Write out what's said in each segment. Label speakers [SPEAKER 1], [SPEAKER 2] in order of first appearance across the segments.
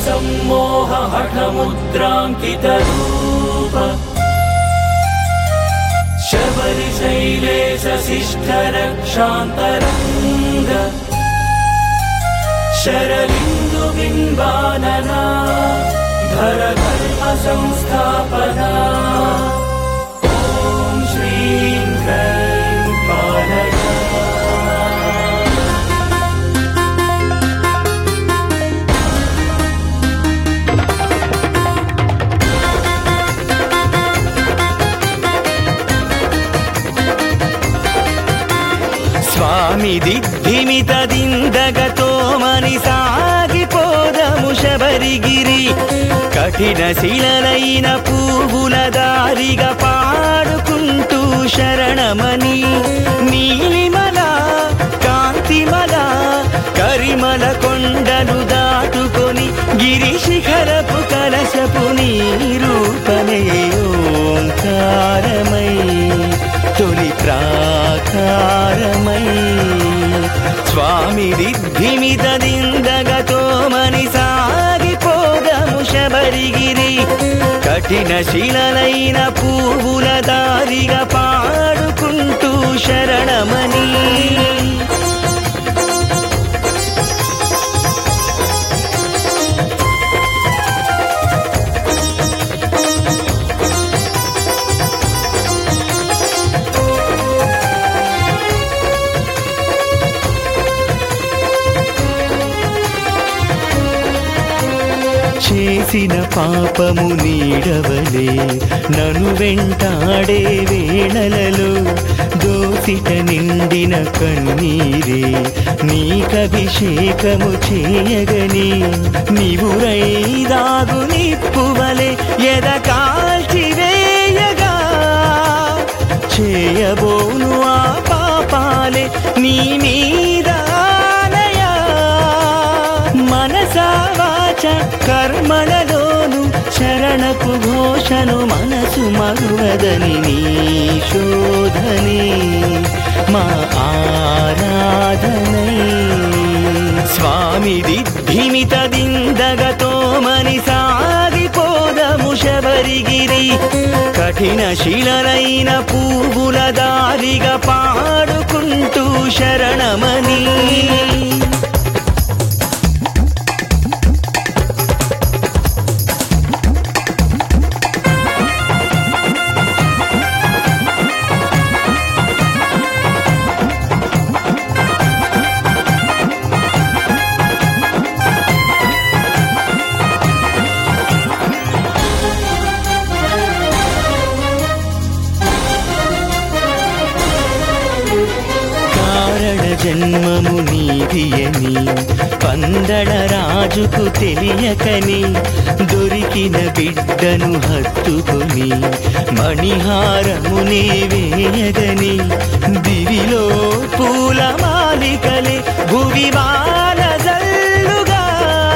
[SPEAKER 1] सम्मोह हठमुद्राङ्कितरूप शबरिशैलेश शिष्टरक्षान्तरङ्ग शरलिन्दुबिम्बानना धर धर्म संस्थापना ॐ श्रीं ह्रीं पालया
[SPEAKER 2] స్వామి దిద్ధిమితదిందగతో మని సాగిపోదము శబరిగిరి కఠిన శిలలైన పువ్వుల దారిగా పాడుకుంటూ శరణమని నీలిమల కాంతిమల కరిమల కొండలు దాటుకొని గిరి శిఖరపు కలశపు నీ రూపమే ఓంకారమై తొలి ప్రాకారమై స్వామి దిద్ధిమితదిందగతో మని సాగిపోదము శబరిగిరి కఠిన శిలలైన పువ్వుల దారిగా పాడుకుంటూ శరణమని చేసిన పాపము నీడవలే నన్ను వెంటాడే వేళలలో దోసిట నిండిన కన్నీరే నీకభిషేకము చేయగని నీవురై దాగు నిప్పువలే ఎద కాల్చివేయగా చేయబోను ఆ పాపాలే నీ మీద మనసా వాచ కర్మలలోను శరణపు ఘోషను మనసు మరువదని నీ శోధనే మా ఆరాధనై స్వామి దిద్ధిమితదిందగతో మని సాగిపోదము శబరిగిరి కఠిన శిలలైన పువ్వుల దారిగా పాడుకుంటూ శరణమని జన్మము నీదియని పందడ రాజుకు తెలియకని దొరికిన బిడ్డను హత్తుకొని మణిహారమునే వేయగని దివిలో పూల మాలికలే భువి వానజల్లుగా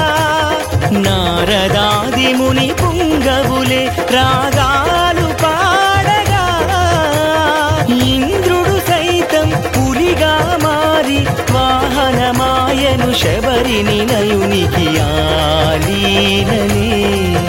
[SPEAKER 2] నారదాది ముని పుంగవులే రాగాలు పాడగా ఇంద్రుడు సైతం పులిగా మారి వాహనమాయను శబరిని నయునికి ఆలీననే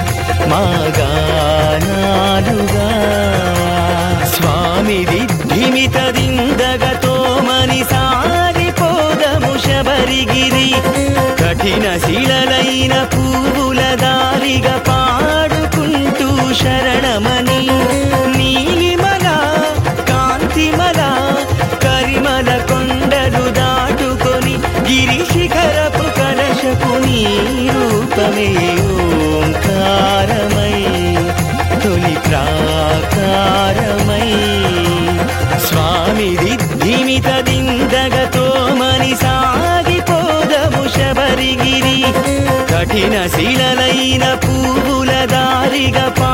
[SPEAKER 2] మాగానాలుగా స్వామి దిద్ధిమితదిందగతో మని సాగిపోదము శబరిగిరి కఠిన శిలలైన పువ్వుల దారిగా పాడుకుంటూ శరణమని నీలిమల కాంతిమల కరిమల కొండలు దాటుకొని గిరి శిఖరపు కలశపు నీ రూపమే ఓంకారమై తొలి ప్రాకారమై స్వామి దిద్ధిమితదిందగతో మని సాగిపోదము శబరిగిరి కఠిన శిలలైన పువ్వుల దారిగా